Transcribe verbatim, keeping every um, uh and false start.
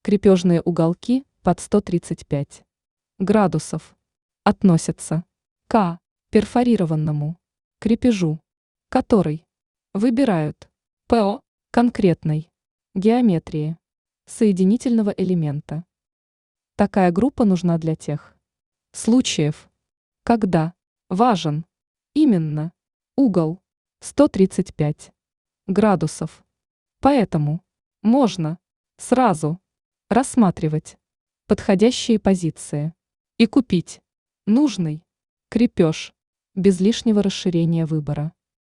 Крепежные уголки под сто тридцать пять градусов относятся к перфорированному крепежу, который выбирают по конкретной геометрии соединительного элемента. Такая группа нужна для тех случаев, когда важен именно угол сто тридцать пять градусов. Поэтому можно сразу рассматривать подходящие позиции и купить нужный крепеж без лишнего расширения выбора.